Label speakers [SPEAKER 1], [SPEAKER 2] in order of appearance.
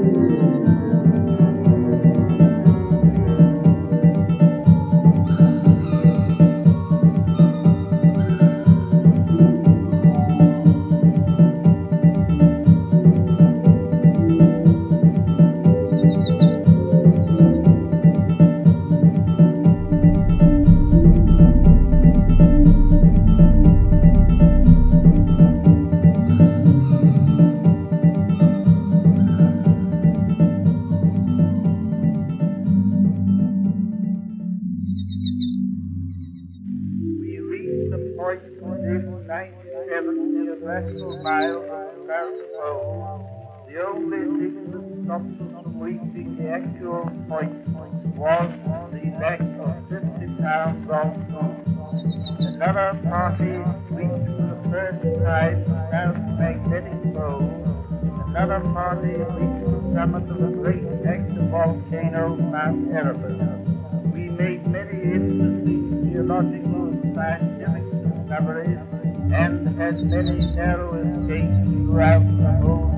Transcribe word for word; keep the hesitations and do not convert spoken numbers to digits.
[SPEAKER 1] In nineteen seventy, a national mile of the South Pole, the only thing that stopped us from reaching the actual point was the lack of fifty pounds of food. Another party reached for the first time the South Magnetic Pole. Another party reached the summit of the great active volcano, Mount Erebus. We made many interesting geological and scientific discoveries and had many narrow escapes throughout the whole